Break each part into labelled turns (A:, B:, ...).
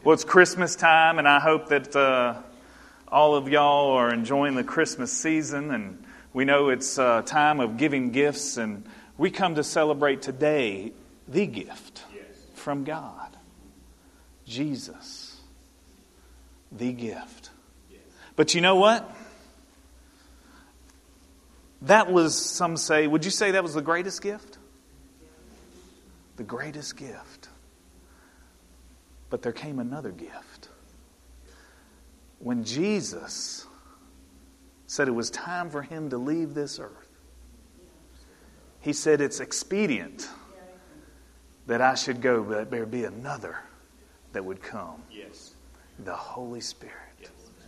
A: Well, it's Christmas time, and I hope that all of y'all are enjoying the Christmas season. And we know it's a time of giving gifts, and we come to celebrate today the gift from God, Jesus, the gift. But you know what? That was, some say, would you say that was the greatest gift? The greatest gift. But there came another gift. When Jesus said it was time for him to leave this earth, he said it's expedient that I should go, but there be another that would come.
B: Yes.
A: The Holy Spirit.
B: Yes.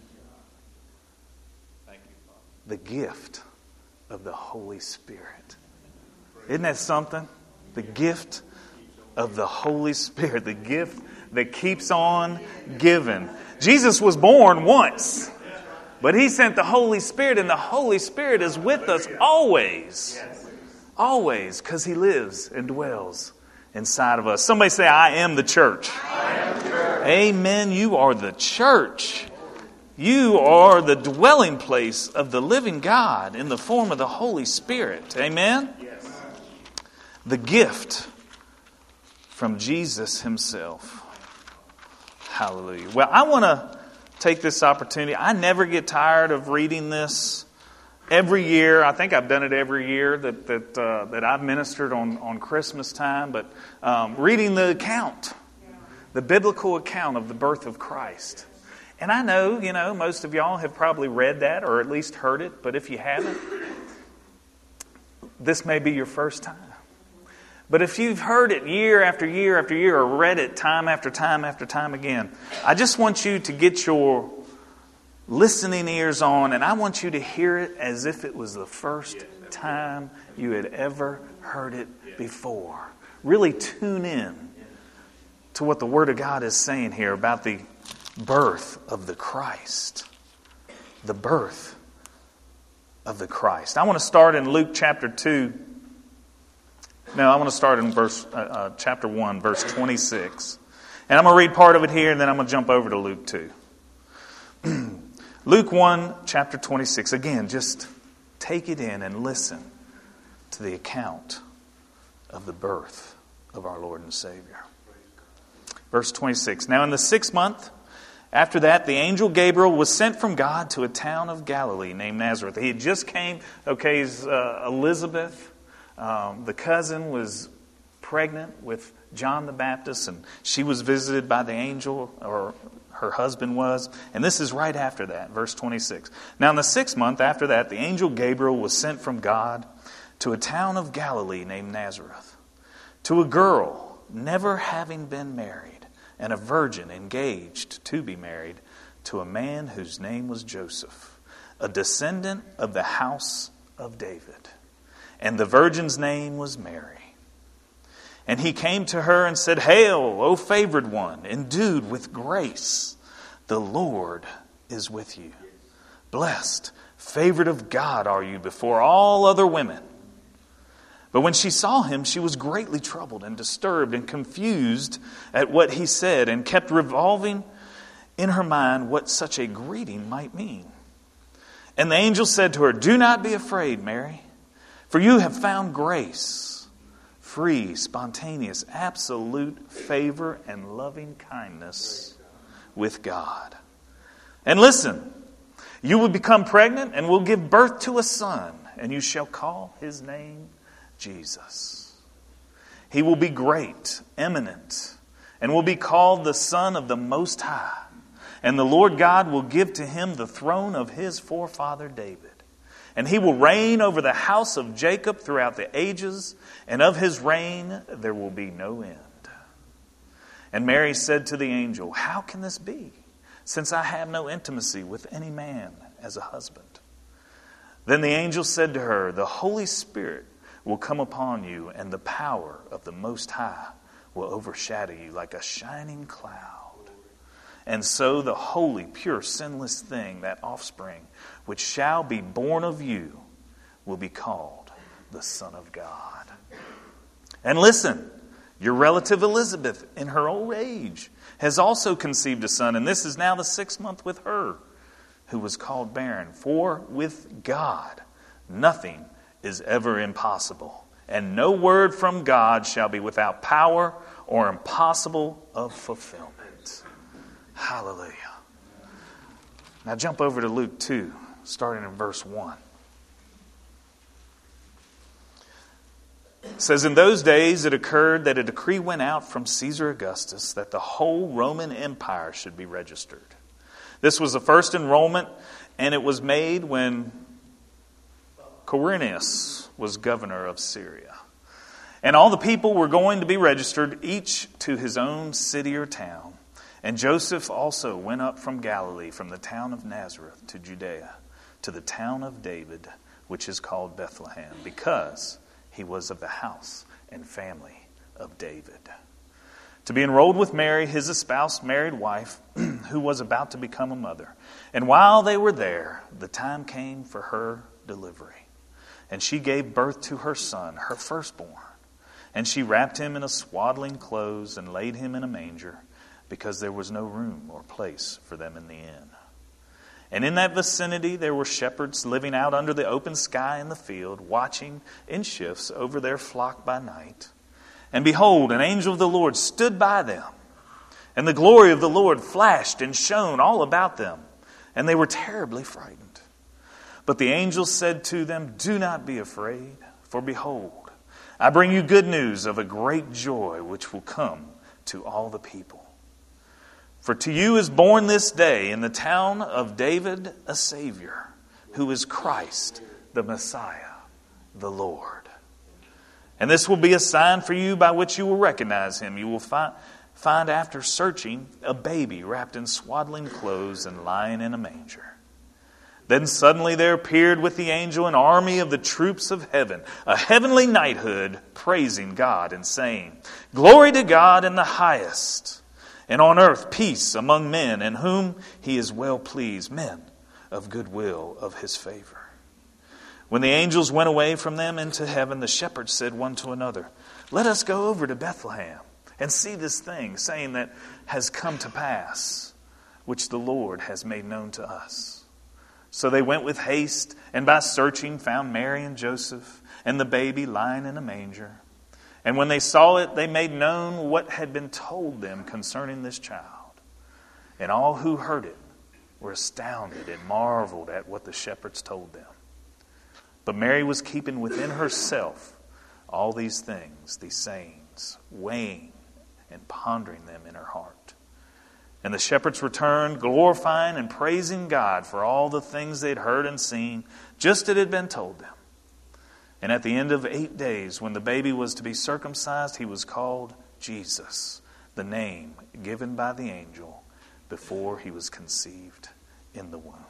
B: Thank you, Father.
A: The gift of the Holy Spirit. Isn't that something? The gift of the Holy Spirit. The gift that keeps on giving. Jesus was born once, but he sent the Holy Spirit, and the Holy Spirit is with us always. Always, because he lives and dwells inside of us. Somebody say, I am the church.
B: I am the church.
A: Amen. You are the church. You are the dwelling place of the living God in the form of the Holy Spirit. Amen?
B: Yes.
A: The gift from Jesus himself. Hallelujah. Well, I want to take this opportunity. I never get tired of reading this every year. I think I've done it every year that I've ministered on Christmas time. But reading the account, the biblical account of the birth of Christ. And I know, most of y'all have probably read that or at least heard it. But if you haven't, this may be your first time. But if you've heard it year after year after year or read it time after time after time again, I just want you to get your listening ears on, and I want you to hear it as if it was the first time you had ever heard it before. Really tune in to what the Word of God is saying here about the birth of the Christ. The birth of the Christ. I want to start in Luke chapter 2. No, I want to start in chapter 1, verse 26. And I'm going to read part of it here, and then I'm going to jump over to Luke 2. Luke 1, chapter 26. Again, just take it in and listen to the account of the birth of our Lord and Savior. Verse 26. Now in the 6th month, after that, the angel Gabriel was sent from God to a town of Galilee named Nazareth. He had just came, Elizabeth, the cousin, was pregnant with John the Baptist, and she was visited by the angel, or her husband was. And this is right after that, verse 26. Now in the 6th month after that, the angel Gabriel was sent from God to a town of Galilee named Nazareth, to a girl never having been married, and a virgin engaged to be married to a man whose name was Joseph, a descendant of the house of David. And the virgin's name was Mary. And he came to her and said, Hail, O favored one, endued with grace. The Lord is with you. Blessed, favored of God are you before all other women. But when she saw him, she was greatly troubled and disturbed and confused at what he said, and kept revolving in her mind what such a greeting might mean. And the angel said to her, Do not be afraid, Mary, for you have found grace, free, spontaneous, absolute favor and loving kindness with God. And listen, you will become pregnant and will give birth to a son, and you shall call his name Jesus. He will be great, eminent, and will be called the Son of the Most High. And the Lord God will give to him the throne of his forefather David. And he will reign over the house of Jacob throughout the ages, and of his reign there will be no end. And Mary said to the angel, How can this be, since I have no intimacy with any man as a husband? Then the angel said to her, The Holy Spirit will come upon you, and the power of the Most High will overshadow you like a shining cloud. And so the holy, pure, sinless thing, that offspring, which shall be born of you, will be called the Son of God. And listen, your relative Elizabeth, in her old age, has also conceived a son, and this is now the 6th month with her, who was called barren. For with God nothing is ever impossible, and no word from God shall be without power or impossible of fulfillment. Hallelujah. Now jump over to Luke 2, starting in verse 1. It says, in those days it occurred that a decree went out from Caesar Augustus that the whole Roman Empire should be registered. This was the first enrollment, and it was made when Quirinius was governor of Syria. And all the people were going to be registered, each to his own city or town. And Joseph also went up from Galilee, from the town of Nazareth to Judea, to the town of David, which is called Bethlehem, because he was of the house and family of David, to be enrolled with Mary, his espoused married wife, who was about to become a mother. And while they were there, the time came for her delivery. And she gave birth to her son, her firstborn. And she wrapped him in swaddling clothes and laid him in a manger, because there was no room or place for them in the inn. And in that vicinity there were shepherds living out under the open sky in the field, watching in shifts over their flock by night. And behold, an angel of the Lord stood by them, and the glory of the Lord flashed and shone all about them, and they were terribly frightened. But the angel said to them, do not be afraid, for behold, I bring you good news of a great joy which will come to all the people. For to you is born this day in the town of David a Savior, who is Christ, the Messiah, the Lord. And this will be a sign for you by which you will recognize him. You will find after searching a baby wrapped in swaddling clothes and lying in a manger. Then suddenly there appeared with the angel an army of the troops of heaven, a heavenly knighthood, praising God and saying, glory to God in the highest, and on earth peace among men, in whom he is well pleased, men of good will of his favor. When the angels went away from them into heaven, the shepherds said one to another, let us go over to Bethlehem and see this thing, saying that has come to pass, which the Lord has made known to us. So they went with haste, and by searching found Mary and Joseph and the baby lying in a manger. And when they saw it, they made known what had been told them concerning this child. And all who heard it were astounded and marveled at what the shepherds told them. But Mary was keeping within herself all these things, these sayings, weighing and pondering them in her heart. And the shepherds returned, glorifying and praising God for all the things they'd heard and seen, just as it had been told them. And at the end of 8 days, when the baby was to be circumcised, he was called Jesus, the name given by the angel before he was conceived in the womb.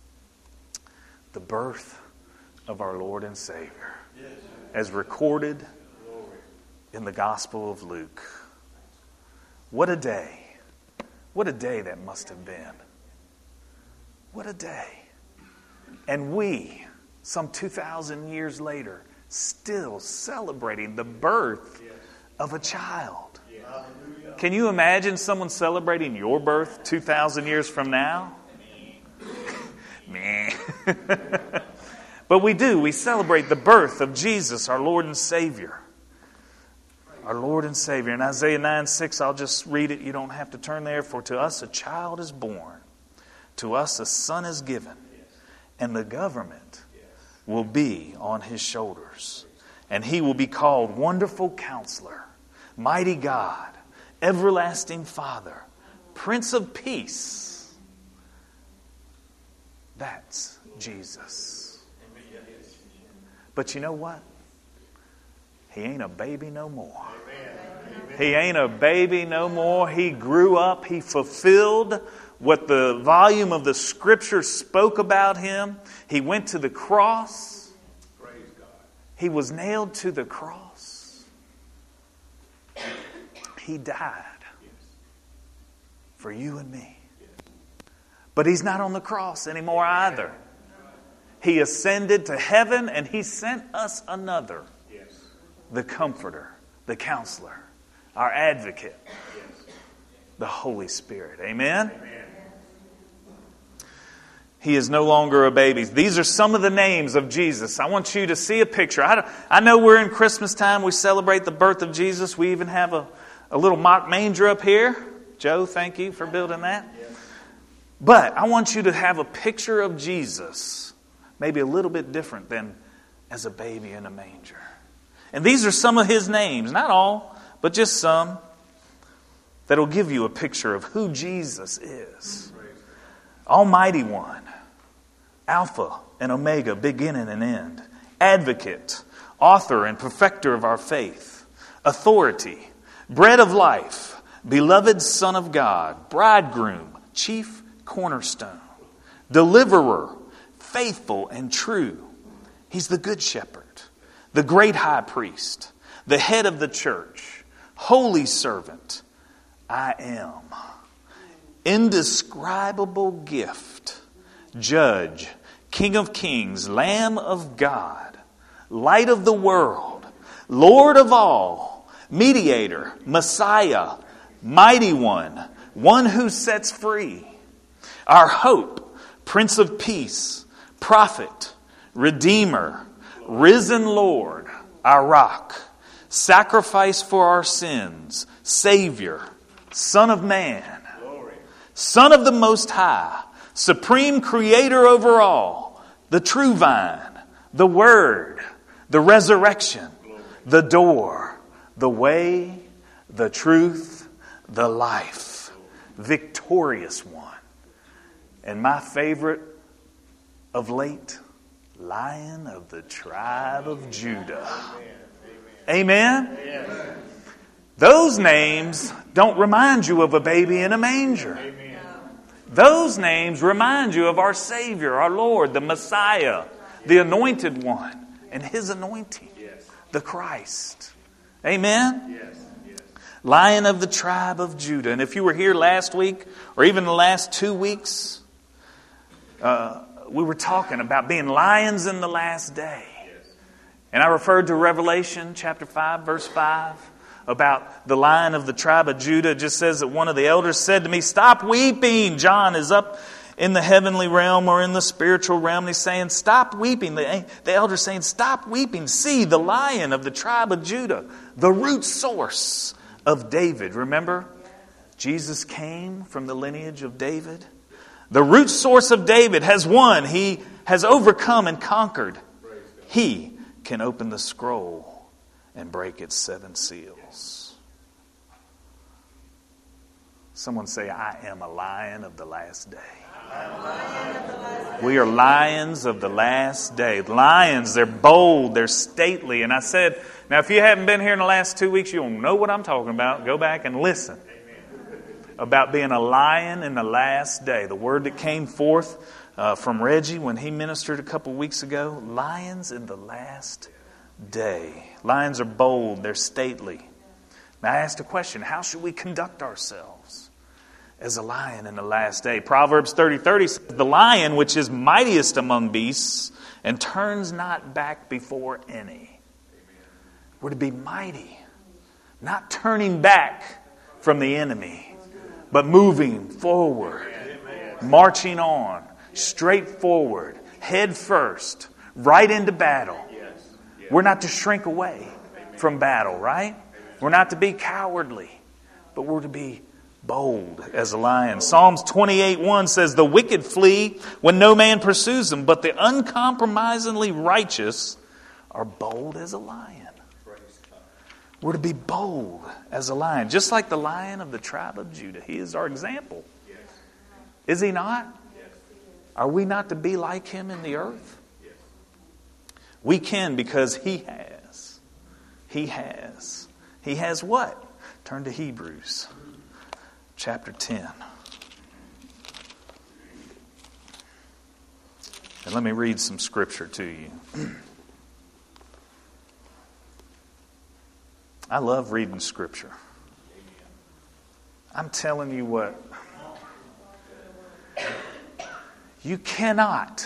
A: The birth of our Lord and Savior, as recorded in the Gospel of Luke. What a day. What a day that must have been. What a day. And we, some 2,000 years later, still celebrating the birth of a child. Can you imagine someone celebrating your birth 2,000 years from now? Meh. But we do. We celebrate the birth of Jesus, our Lord and Savior. Our Lord and Savior. In Isaiah 9:6, I'll just read it. You don't have to turn there. For to us a child is born. To us a son is given. And the government will be on his shoulders. And he will be called Wonderful Counselor, Mighty God, Everlasting Father, Prince of Peace. That's Jesus. But you know what? He ain't a baby no more. He ain't a baby no more. He grew up. He fulfilled what the volume of the Scripture spoke about him. He went to the cross.
B: Praise God.
A: He was nailed to the cross. He died for you and me. But he's not on the cross anymore either. He ascended to heaven, and he sent us another. The Comforter, the Counselor, our Advocate, the Holy Spirit. Amen? He is no longer a baby. These are some of the names of Jesus. I want you to see a picture. I know we're in Christmas time. We celebrate the birth of Jesus. We even have a little mock manger up here. Joe, thank you for building that. But I want you to have a picture of Jesus, maybe a little bit different than as a baby in a manger. And these are some of His names. Not all, but just some that will give you a picture of who Jesus is. Almighty One, Alpha and Omega, beginning and end. Advocate, author and perfecter of our faith. Authority, bread of life, beloved Son of God, bridegroom, chief cornerstone. Deliverer, faithful and true. He's the good shepherd, the great high priest, the head of the church, holy servant. I am. Indescribable gift, Judge, King of kings, Lamb of God, Light of the world, Lord of all, Mediator, Messiah, Mighty One, One who sets free, our hope, Prince of Peace, Prophet, Redeemer, Risen Lord, our Rock, Sacrifice for our sins, Savior, Son of Man, Son of the Most High, Supreme Creator over all, the true vine, the Word, the resurrection, the door, the way, the truth, the life, victorious one. And my favorite of late, Lion of the tribe of Judah. Amen? Those names don't remind you of a baby in a manger. Those names remind you of our Savior, our Lord, the Messiah, the Anointed One, and His anointing, the Christ. Amen? Lion of the tribe of Judah. And if you were here last week, or even the last 2 weeks, we were talking about being lions in the last day. And I referred to Revelation chapter 5, verse 5. About the Lion of the tribe of Judah. It just says that one of the elders said to me, "Stop weeping." John is up in the heavenly realm or in the spiritual realm. And he's saying, "Stop weeping." The elder's saying, "Stop weeping. See, the Lion of the tribe of Judah, the root source of David." Remember, Jesus came from the lineage of David. The root source of David has won. He has overcome and conquered. He can open the scroll and break its 7 seals. Someone say, "I am a lion of the last day." We are lions of the last day. Lions, they're bold, they're stately. And I said, now if you haven't been here in the last 2 weeks, you don't know what I'm talking about. Go back and listen about being a lion in the last day. The word that came forth from Reggie when he ministered a couple weeks ago, lions in the last day. Lions are bold, they're stately. Now I asked a question, how should we conduct ourselves as a lion in the last day? Proverbs 30:30 says, "The lion which is mightiest among beasts and turns not back before any." We're to be mighty, not turning back from the enemy, but moving forward, marching on, straight forward, head first, right into battle. We're not to shrink away from battle, right? We're not to be cowardly, but we're to be bold as a lion. Psalms 28:1 says, "The wicked flee when no man pursues them, but the uncompromisingly righteous are bold as a lion." We're to be bold as a lion, just like the Lion of the tribe of Judah. He is our example. Is he not? Are we not to be like him in the earth? We can, because he has. He has. He has what? Turn to Hebrews chapter 10. And let me read some scripture to you. I love reading scripture. I'm telling you what. You cannot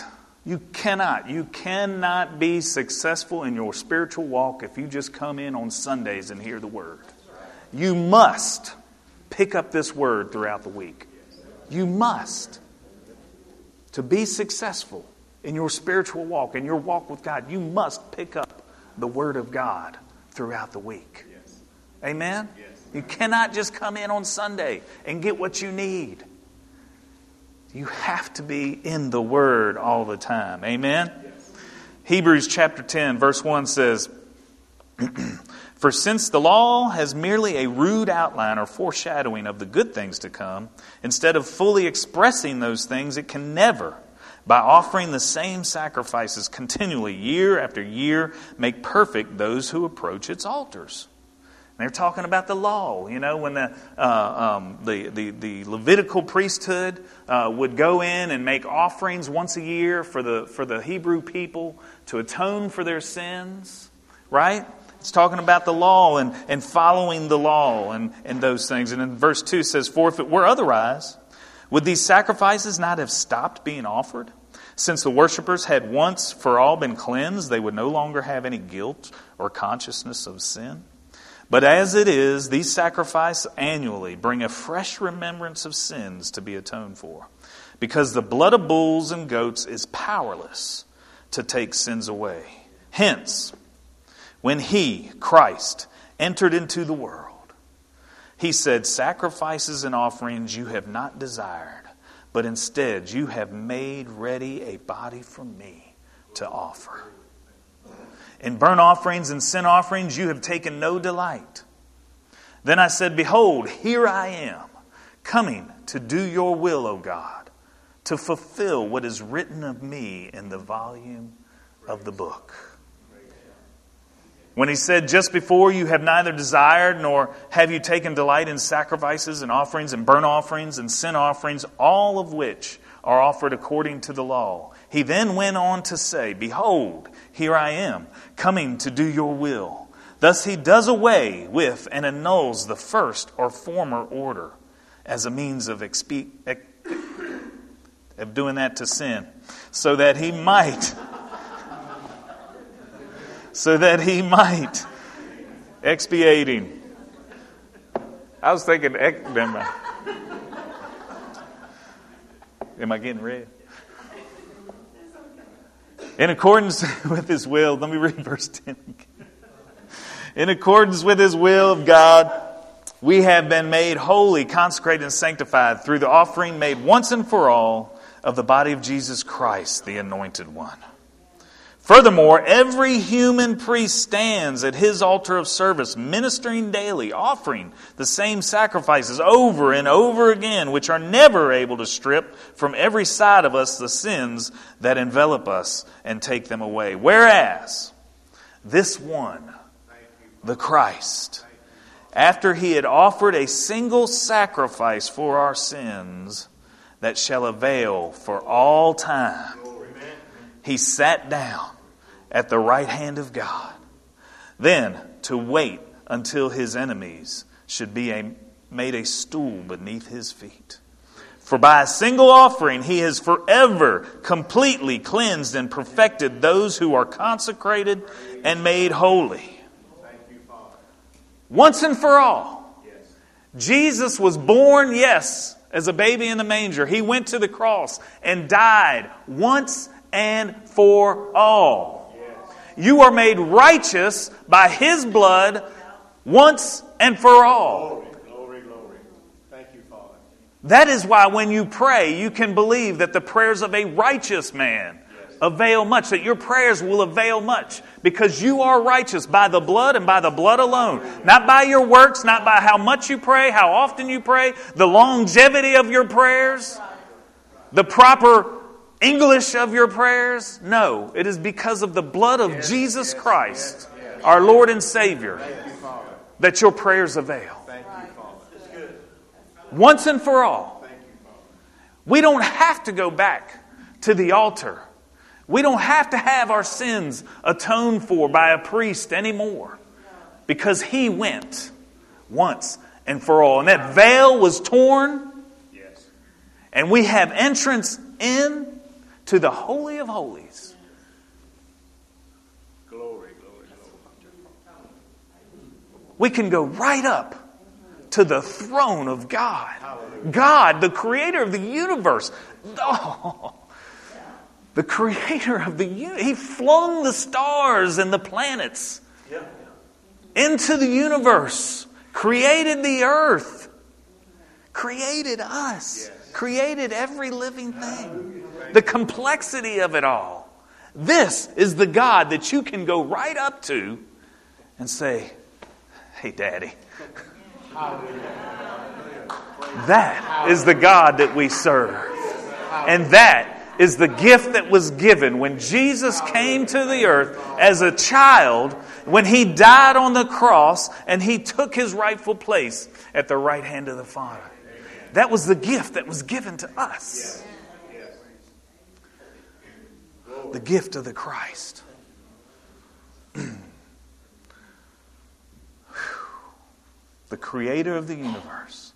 A: be successful in your spiritual walk if you just come in on Sundays and hear the Word. You must pick up this word throughout the week. You must. To be successful in your spiritual walk, in your walk with God, you must pick up the Word of God throughout the week.
B: Yes.
A: Amen?
B: Yes.
A: You cannot just come in on Sunday and get what you need. You have to be in the Word all the time. Amen?
B: Yes.
A: Hebrews chapter 10 verse 1 says, For since the law has merely a rude outline or foreshadowing of the good things to come, instead of fully expressing those things, it can never, by offering the same sacrifices continually year after year, make perfect those who approach its altars. And they're talking about the law. You know, when the Levitical priesthood would go in and make offerings once a year for the Hebrew people to atone for their sins, right? It's talking about the law and following the law and those things. And in verse 2 says, For if it were otherwise, would these sacrifices not have stopped being offered? Since the worshippers had once for all been cleansed, they would no longer have any guilt or consciousness of sin. But as it is, these sacrifices annually bring a fresh remembrance of sins to be atoned for, because the blood of bulls and goats is powerless to take sins away. Hence, when He, Christ, entered into the world, He said, Sacrifices and offerings you have not desired, but instead you have made ready a body for me to offer. In burnt offerings and sin offerings you have taken no delight. Then I said, Behold, here I am, coming to do your will, O God, to fulfill what is written of me in the volume of the book. When He said, Just before you have neither desired nor have you taken delight in sacrifices and offerings and burnt offerings and sin offerings, all of which are offered according to the law. He then went on to say, Behold, here I am, coming to do your will. Thus He does away with and annuls the first or former order as a means of doing that to sin, so that He might expiating. I was thinking, am I getting red? In accordance with His will, let me read verse 10 again. In accordance with His will of God, we have been made holy, consecrated, and sanctified through the offering made once and for all of the body of Jesus Christ, the Anointed One. Furthermore, every human priest stands at his altar of service, ministering daily, offering the same sacrifices over and over again, which are never able to strip from every side of us the sins that envelop us and take them away. Whereas this one, the Christ, after He had offered a single sacrifice for our sins that shall avail for all time, He sat down at the right hand of God, then to wait until His enemies should be made a stool beneath His feet. For by a single offering He has forever completely cleansed and perfected those who are consecrated and made holy. Once and for all. Jesus was born, yes, as a baby in the manger. He went to the cross and died once and for all. You are made righteous by His blood once and for all.
B: Glory, glory. Thank you, Father.
A: That is why when you pray, you can believe that the prayers of a righteous man avail much, that your prayers will avail much, because you are righteous by the blood and by the blood alone. Not by your works, not by how much you pray, how often you pray, the longevity of your prayers, the proper English of your prayers. No, it is because of the blood of Jesus Christ, our Lord and Savior, that your prayers avail. Once and for all. We don't have to go back to the altar. We don't have to have our sins atoned for by a priest anymore, because He went once and for all. And that veil was torn. And we have entrance in to the Holy of Holies.
B: Glory, glory, glory.
A: We can go right up to the throne of God. God, the creator of the universe. Oh, the creator of the universe. He flung the stars and the planets into the universe. Created the earth. Created us. Created every living thing. The complexity of it all. This is the God that you can go right up to and say, "Hey, Daddy." That is the God that we serve. And that is the gift that was given when Jesus came to the earth as a child, when He died on the cross and He took His rightful place at the right hand of the Father. That was the gift that was given to us. The gift of the Christ. The creator of the universe.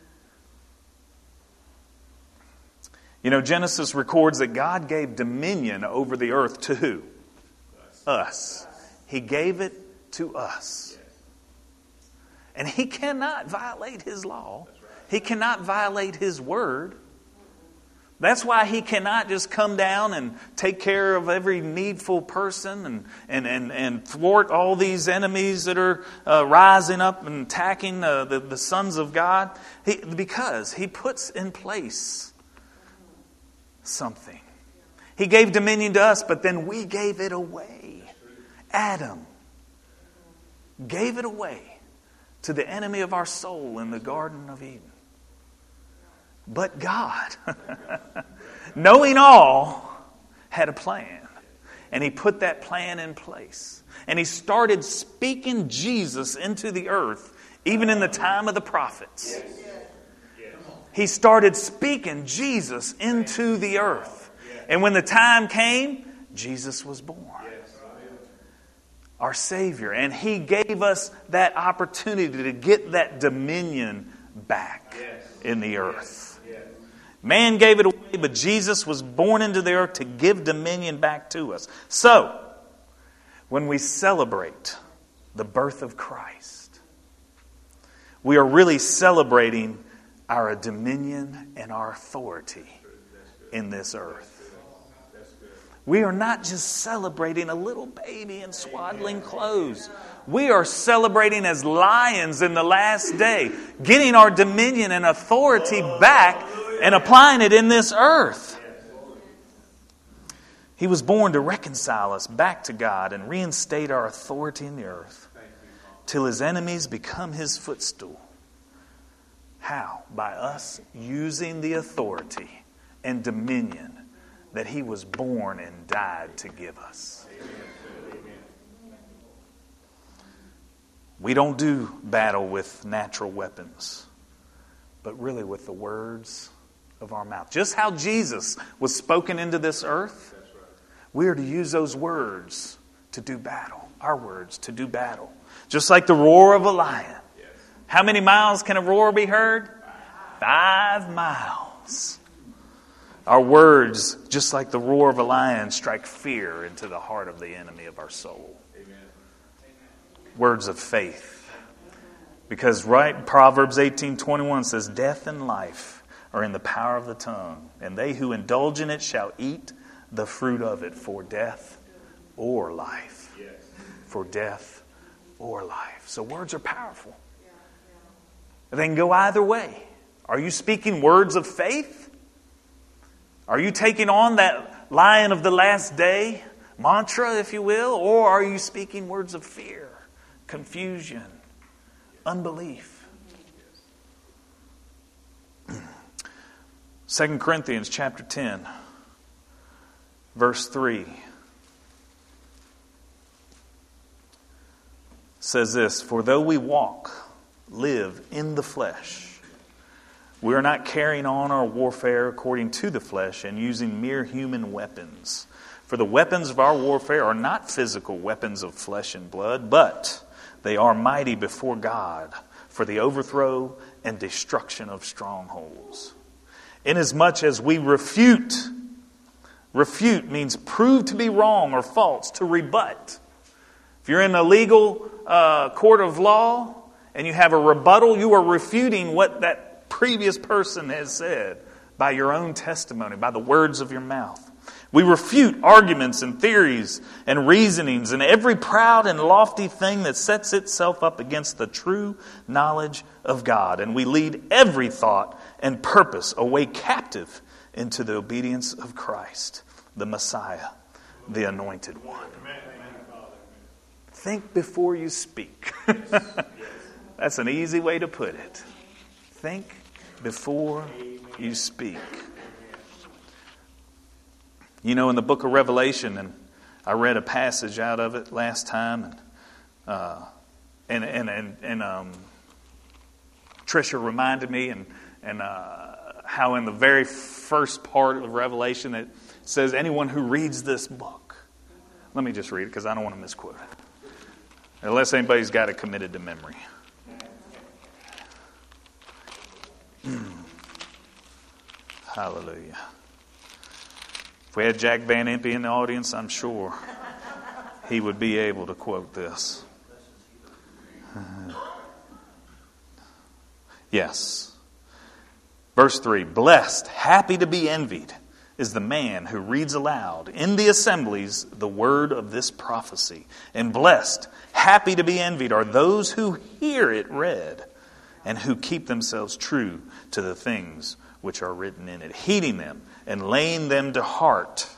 A: You know, Genesis records that God gave dominion over the earth to who? Us. He gave it to us. And He cannot violate His law. He cannot violate His word. That's why He cannot just come down and take care of every needful person and thwart all these enemies that are rising up and attacking the sons of God. Because He puts in place something. He gave dominion to us, but then we gave it away. Adam gave it away to the enemy of our soul in the Garden of Eden. But God, knowing all, had a plan. And He put that plan in place. And He started speaking Jesus into the earth, even in the time of the prophets. He started speaking Jesus into the earth. And when the time came, Jesus was born. Our Savior. And He gave us that opportunity to get that dominion back in the earth. Man gave it away, but Jesus was born into the earth to give dominion back to us. So, when we celebrate the birth of Christ, we are really celebrating our dominion and our authority in this earth. We are not just celebrating a little baby in swaddling clothes. We are celebrating as lions in the last day, getting our dominion and authority back and applying it in this earth. He was born to reconcile us back to God and reinstate our authority in the earth till His enemies become His footstool. How? By us using the authority and dominion that He was born and died to give us. We don't do battle with natural weapons, but really with the words of our mouth. Just how Jesus was spoken into this earth, we are to use those words to do battle. Our words to do battle. Just like the roar of a lion. How many miles can a roar be heard? 5 miles. Our words, just like the roar of a lion, strike fear into the heart of the enemy of our soul. Amen. Words of faith. Because Proverbs 18:21 says, "Death and life are in the power of the tongue, and they who indulge in it shall eat the fruit of it, for death or life." Yes. For death or life. So words are powerful. They can go either way. Are you speaking words of faith? Are you taking on that lion of the last day mantra, if you will? Or are you speaking words of fear, confusion, unbelief? 2 Corinthians chapter 10, verse 3 says this, "For though we live in the flesh, we are not carrying on our warfare according to the flesh and using mere human weapons. For the weapons of our warfare are not physical weapons of flesh and blood, but they are mighty before God for the overthrow and destruction of strongholds. Inasmuch as we refute means prove to be wrong or false, to rebut. If you're in a legal court of law and you have a rebuttal, you are refuting what that previous person has said by your own testimony, by the words of your mouth. We refute arguments and theories and reasonings and every proud and lofty thing that sets itself up against the true knowledge of God. And we lead every thought and purpose away captive into the obedience of Christ, the Messiah, the Anointed One. Think before you speak. That's an easy way to put it. Think before you speak. You know, in the book of Revelation, and I read a passage out of it last time, and Tricia reminded me, and how in the very first part of Revelation it says, anyone who reads this book. Let me just read it because I don't want to misquote it, unless anybody's got it committed to memory. Hallelujah. If we had Jack Van Impe in the audience, I'm sure he would be able to quote this. Yes. Verse 3, blessed, happy to be envied, is the man who reads aloud in the assemblies the word of this prophecy. And blessed, happy to be envied are those who hear it read and who keep themselves true to the things which are written in it, heeding them and laying them to heart.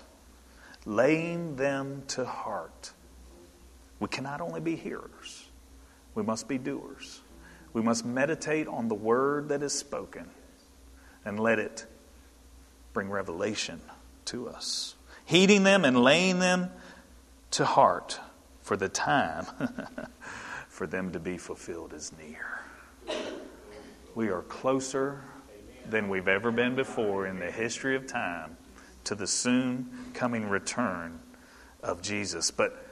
A: Laying them to heart. We cannot only be hearers. We must be doers. We must meditate on the word that is spoken and let it bring revelation to us. Heeding them and laying them to heart, for the time for them to be fulfilled is near. We are closer than we've ever been before in the history of time to the soon coming return of Jesus. But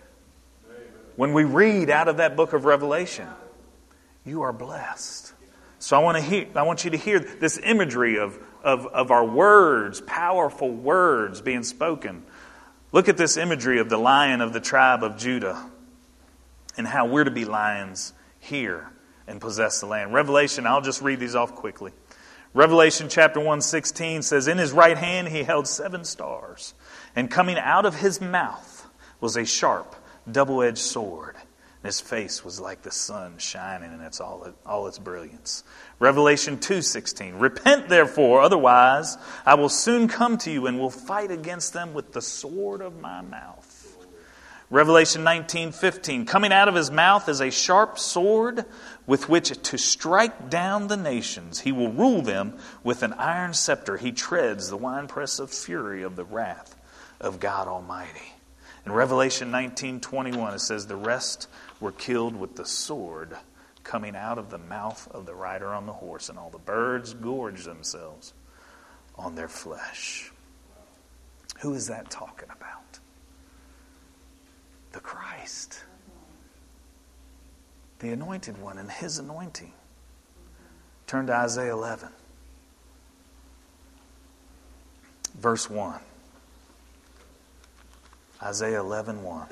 A: when we read out of that book of Revelation, you are blessed. So I want you to hear this imagery of our words, powerful words being spoken. Look at this imagery of the Lion of the tribe of Judah and how we're to be lions here and possess the land. Revelation, I'll just read these off quickly. Revelation chapter 1:16 says, in his right hand he held 7 stars, and coming out of his mouth was a sharp, double-edged sword. And his face was like the sun shining in all its brilliance. Revelation 2:16, repent therefore, otherwise I will soon come to you and will fight against them with the sword of my mouth. Revelation 19:15, coming out of his mouth is a sharp sword with which to strike down the nations. He will rule them with an iron scepter. He treads the winepress of fury of the wrath of God Almighty. In Revelation 19:21, it says, the rest were killed with the sword coming out of the mouth of the rider on the horse, and all the birds gorged themselves on their flesh. Who is that talking about? The Christ. The Anointed One and His anointing. Turn to Isaiah 11. Verse 1. Isaiah 11:1.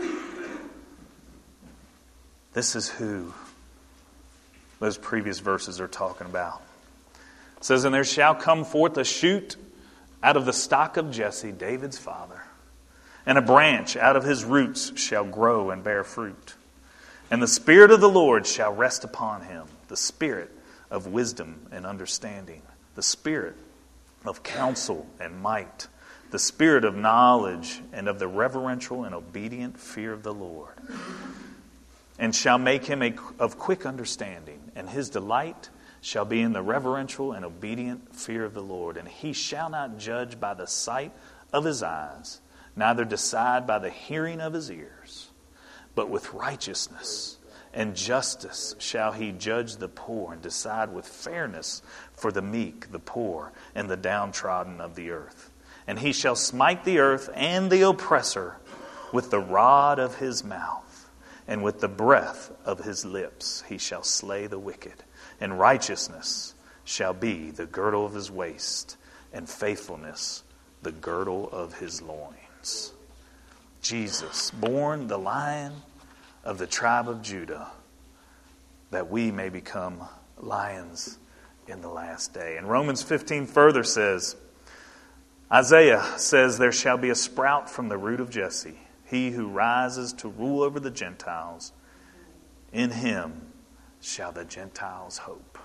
A: This is who those previous verses are talking about. It says, and there shall come forth a shoot out of the stock of Jesse, David's father, and a branch out of his roots shall grow and bear fruit. And the Spirit of the Lord shall rest upon him, the Spirit of wisdom and understanding, the Spirit of counsel and might, the Spirit of knowledge and of the reverential and obedient fear of the Lord. And shall make him of quick understanding, and his delight shall be in the reverential and obedient fear of the Lord. And he shall not judge by the sight of his eyes, neither decide by the hearing of his ears, but with righteousness and justice shall he judge the poor, and decide with fairness for the meek, the poor, and the downtrodden of the earth. And he shall smite the earth and the oppressor with the rod of his mouth, and with the breath of his lips he shall slay the wicked. And righteousness shall be the girdle of his waist, and faithfulness the girdle of his loins. Jesus, born the Lion of the tribe of Judah, that we may become lions in the last day. And Romans 15 further says, Isaiah says, there shall be a sprout from the root of Jesse, he who rises to rule over the Gentiles. In him shall the Gentiles hope.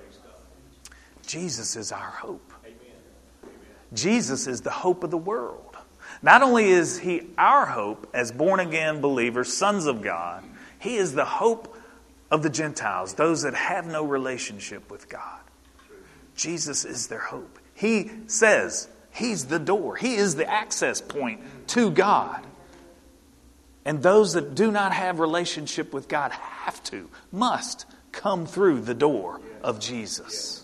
A: Jesus is our hope. Jesus is the hope of the world. Not only is he our hope as born-again believers, sons of God, he is the hope of the Gentiles, those that have no relationship with God. Jesus is their hope. He says he's the door. He is the access point to God. And those that do not have relationship with God must come through the door of Jesus.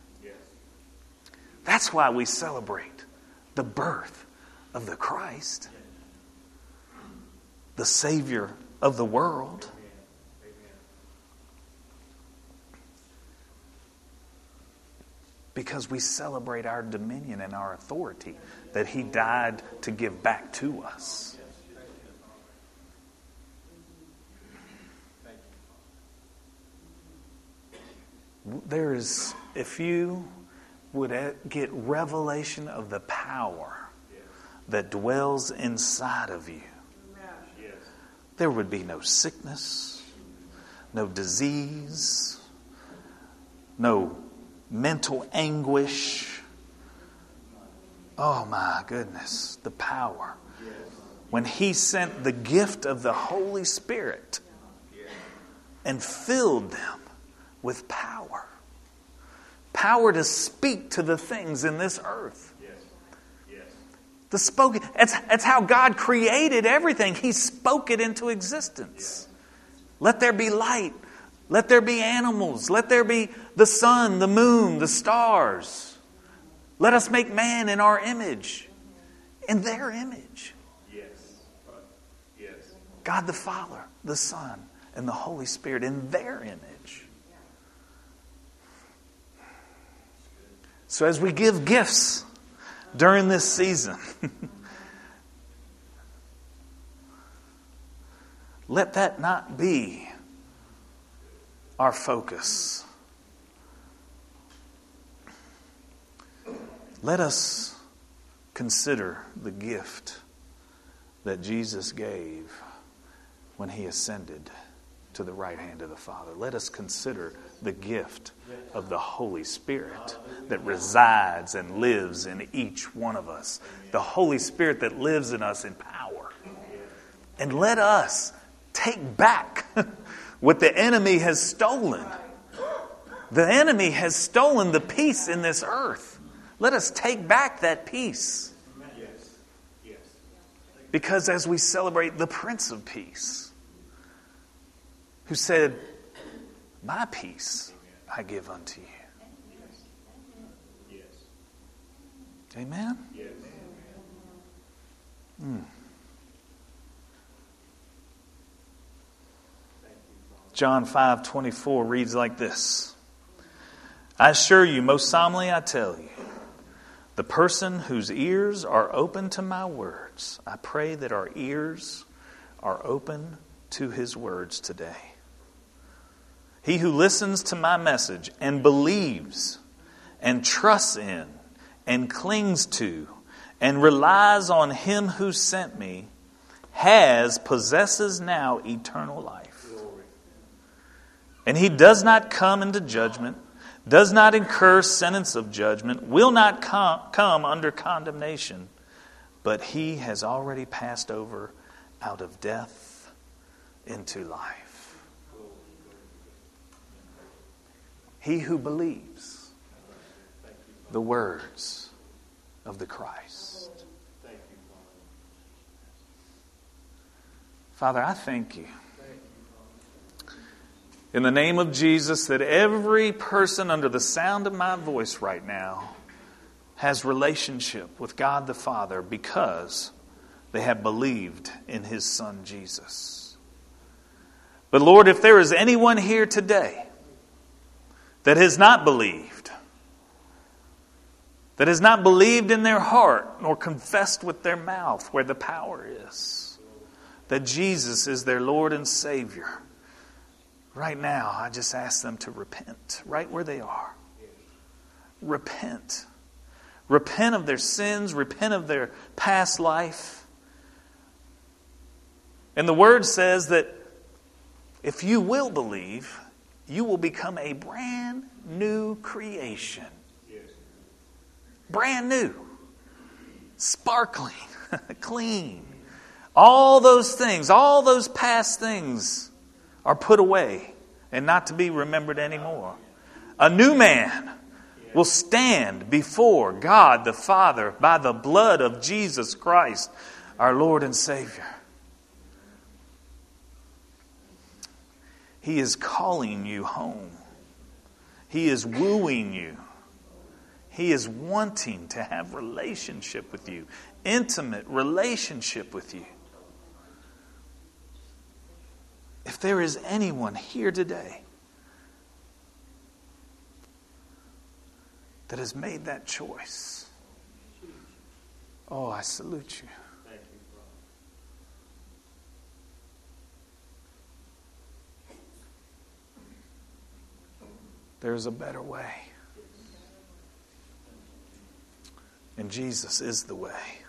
A: That's why we celebrate the birth of the Christ, the Savior of the world. Because we celebrate our dominion and our authority that he died to give back to us. If you would get revelation of the power that dwells inside of you, there would be no sickness, no disease, no mental anguish. Oh my goodness, the power. When he sent the gift of the Holy Spirit and filled them with power. Power to speak to the things in this earth. That's how God created everything. He spoke it into existence. Let there be light. Let there be animals. Let there be the sun, the moon, the stars. Let us make man in our image. In their image. God the Father, the Son, and the Holy Spirit in their image. So as we give gifts during this season, let that not be our focus. Let us consider the gift that Jesus gave when he ascended to the right hand of the Father. Let us consider the gift of the Holy Spirit that resides and lives in each one of us. The Holy Spirit that lives in us in power. And let us take back what the enemy has stolen. The enemy has stolen the peace in this earth. Let us take back that peace. Because as we celebrate the Prince of Peace, who said, my peace I give unto you. Amen? John 5:24 reads like this. I assure you, most solemnly I tell you, the person whose ears are open to my words, I pray that our ears are open to his words today. He who listens to my message and believes and trusts in and clings to and relies on him who sent me possesses now eternal life. And he does not come into judgment, does not incur sentence of judgment, will not come under condemnation, but he has already passed over out of death into life. He who believes the words of the Christ. Father, I thank you in the name of Jesus that every person under the sound of my voice right now has relationship with God the Father because they have believed in his Son Jesus. But Lord, if there is anyone here today that has not believed in their heart, nor confessed with their mouth where the power is, that Jesus is their Lord and Savior, Right now, I just ask them to repent right where they are. Repent. Repent of their sins. Repent of their past life. And the Word says that if you will believe, you will become a brand new creation. Brand new. Sparkling. Clean. All those things, all those past things are put away and not to be remembered anymore. A new man will stand before God the Father by the blood of Jesus Christ, our Lord and Savior. He is calling you home. He is wooing you. He is wanting to have relationship with you, intimate relationship with you. If there is anyone here today that has made that choice, oh, I salute you.
B: Thank you, Father.
A: There's a better way. And Jesus is the way.